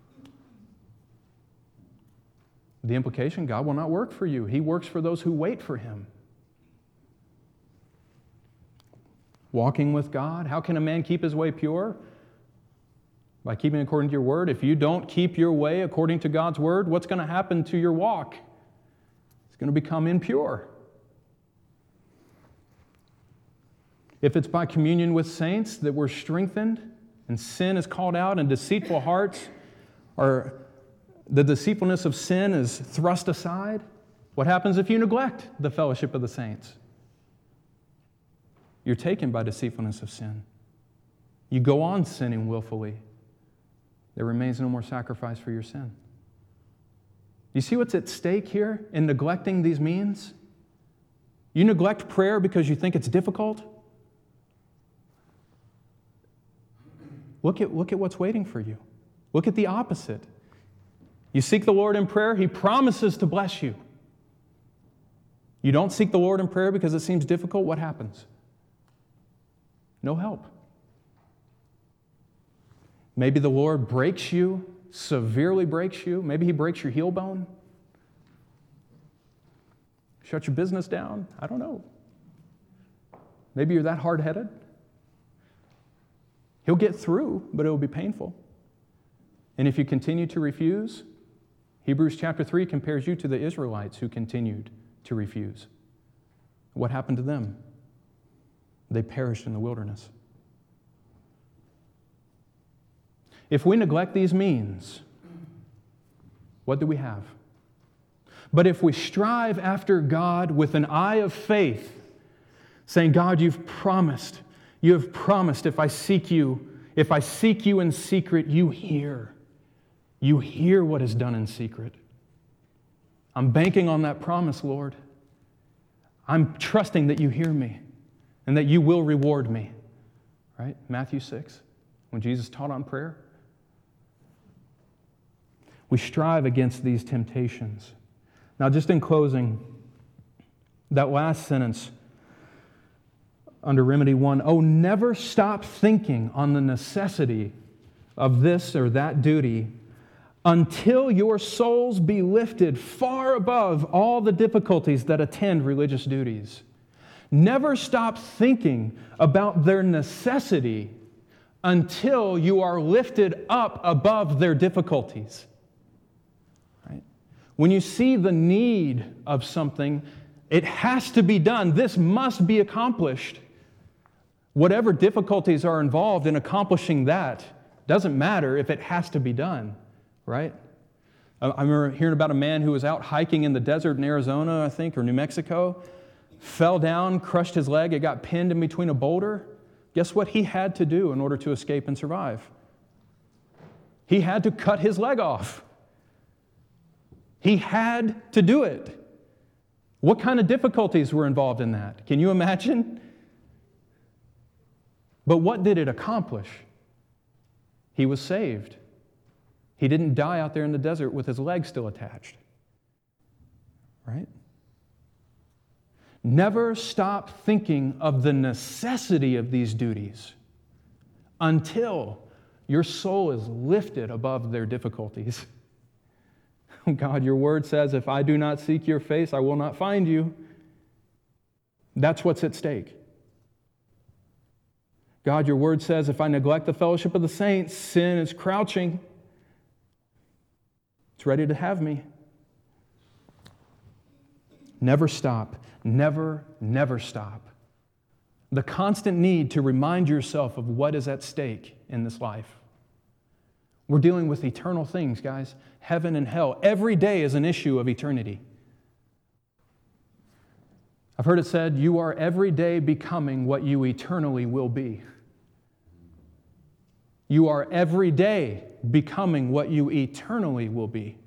The implication, God will not work for you. He works for those who wait for Him. Walking with God. How can a man keep his way pure? By keeping according to your word. If you don't keep your way according to God's word, what's going to happen to your walk? It's going to become impure. If it's by communion with saints that we're strengthened and sin is called out and deceitful hearts, or the deceitfulness of sin is thrust aside, what happens if you neglect the fellowship of the saints? You're taken by deceitfulness of sin. You go on sinning willfully. There remains no more sacrifice for your sin. You see what's at stake here in neglecting these means? You neglect prayer because you think it's difficult? Look at, look at what's waiting for you. Look at the opposite. You seek the Lord in prayer, He promises to bless you. You don't seek the Lord in prayer because it seems difficult, what happens? No help. Maybe the Lord breaks you, severely breaks you. Maybe He breaks your heel bone. Shut your business down. I don't know. Maybe you're that hard-headed. He'll get through, but it will be painful. And if you continue to refuse, Hebrews chapter three compares you to the Israelites who continued to refuse. What happened to them? They perished in the wilderness. If we neglect these means, what do we have? But if we strive after God with an eye of faith, saying, God, you've promised, you have promised if I seek you, if I seek you in secret, you hear. You hear what is done in secret. I'm banking on that promise, Lord. I'm trusting that you hear me and that you will reward me. Right? Matthew six, when Jesus taught on prayer. We strive against these temptations. Now, just in closing, that last sentence under remedy one, oh, never stop thinking on the necessity of this or that duty until your souls be lifted far above all the difficulties that attend religious duties. Never stop thinking about their necessity until you are lifted up above their difficulties. Right? When you see the need of something, it has to be done. This must be accomplished. Whatever difficulties are involved in accomplishing that, doesn't matter if it has to be done. Right? I remember hearing about a man who was out hiking in the desert in Arizona, I think, or New Mexico, fell down, crushed his leg, it got pinned in between a boulder. Guess what he had to do in order to escape and survive? He had to cut his leg off. He had to do it. What kind of difficulties were involved in that? Can you imagine? But what did it accomplish? He was saved. He didn't die out there in the desert with his leg still attached. Right? Never stop thinking of the necessity of these duties until your soul is lifted above their difficulties. God, your word says, if I do not seek your face, I will not find you. That's what's at stake. God, your word says, if I neglect the fellowship of the saints, sin is crouching. It's ready to have me. Never stop. Never, never stop. The constant need to remind yourself of what is at stake in this life. We're dealing with eternal things, guys. Heaven and hell. Every day is an issue of eternity. I've heard it said, you are every day becoming what you eternally will be. You are every day becoming what you eternally will be.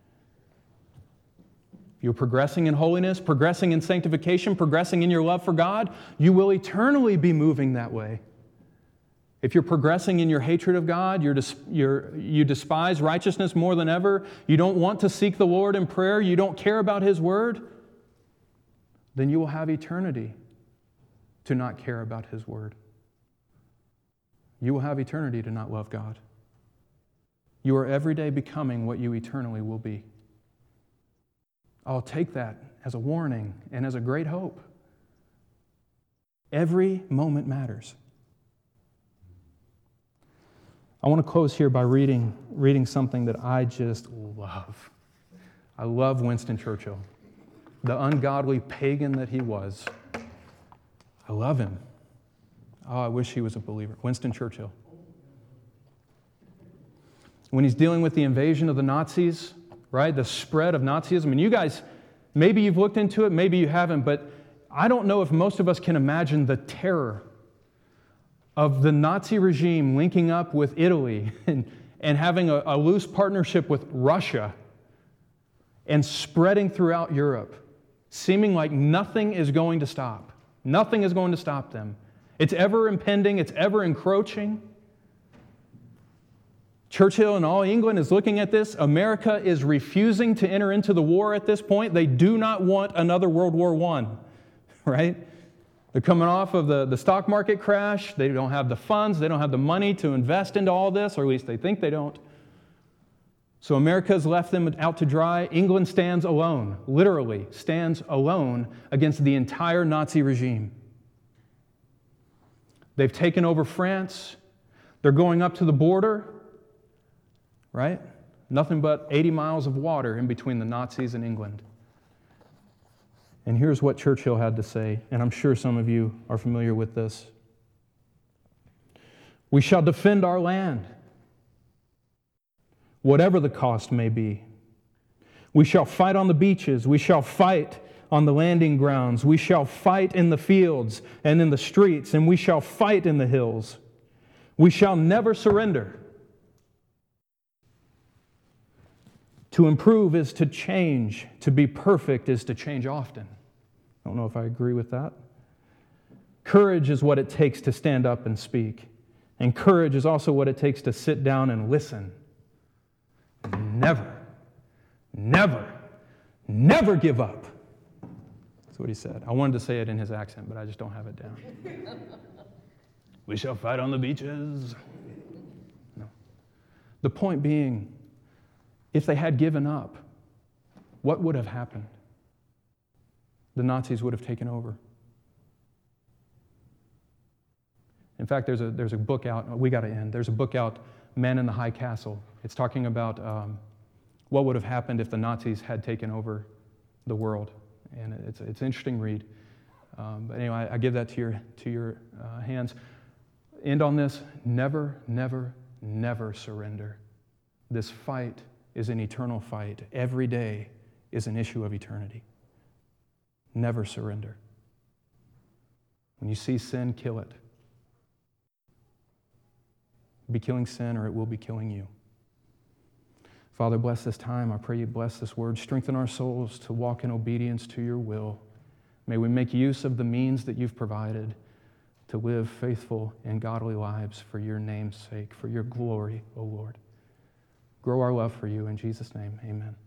If you're progressing in holiness, progressing in sanctification, progressing in your love for God, you will eternally be moving that way. If you're progressing in your hatred of God, you're, you're, you despise righteousness more than ever, you don't want to seek the Lord in prayer, you don't care about His Word, then you will have eternity to not care about His Word. You will have eternity to not love God. You are every day becoming what you eternally will be. I'll take that as a warning and as a great hope. Every moment matters. I want to close here by reading, reading something that I just love. I love Winston Churchill, the ungodly pagan that he was. I love him. Oh, I wish he was a believer. Winston Churchill. When he's dealing with the invasion of the Nazis, right, the spread of Nazism, and you guys, maybe you've looked into it, maybe you haven't, but I don't know if most of us can imagine the terror of the Nazi regime linking up with Italy and, and having a, a loose partnership with Russia and spreading throughout Europe, seeming like nothing is going to stop. Nothing is going to stop them. It's ever impending, it's ever encroaching. Churchill and all England is looking at this. America is refusing to enter into the war at this point. They do not want another World War One, right? They're coming off of the, the stock market crash. They don't have the funds. They don't have the money to invest into all this, or at least they think they don't. So America's left them out to dry. England stands alone, literally stands alone against the entire Nazi regime. They've taken over France. They're going up to the border, right? Nothing but eighty miles of water in between the Nazis and England. And here's what Churchill had to say, and I'm sure some of you are familiar with this. We shall defend our land, whatever the cost may be. We shall fight on the beaches. We shall fight on the landing grounds. We shall fight in the fields and in the streets, and we shall fight in the hills. We shall never surrender. To improve is to change. To be perfect is to change often. I don't know if I agree with that. Courage is what it takes to stand up and speak. And courage is also what it takes to sit down and listen. Never, never, never give up. That's what he said. I wanted to say it in his accent, but I just don't have it down. We shall fight on the beaches. No. The point being, if they had given up, what would have happened? The Nazis would have taken over. In fact, there's a, there's a book out, we got to end, there's a book out, Man in the High Castle. It's talking about um, what would have happened if the Nazis had taken over the world. And it's, it's an interesting read. Um, but anyway, I, I give that to your, to your uh, hands. End on this, never, never, never surrender. This fight is an eternal fight. Every day is an issue of eternity. Never surrender. When you see sin, kill it. Be killing sin or it will be killing you. Father, bless this time. I pray you bless this word. Strengthen our souls to walk in obedience to your will. May we make use of the means that you've provided to live faithful and godly lives for your name's sake, for your glory, O Lord. Grow our love for you. In Jesus' name, amen.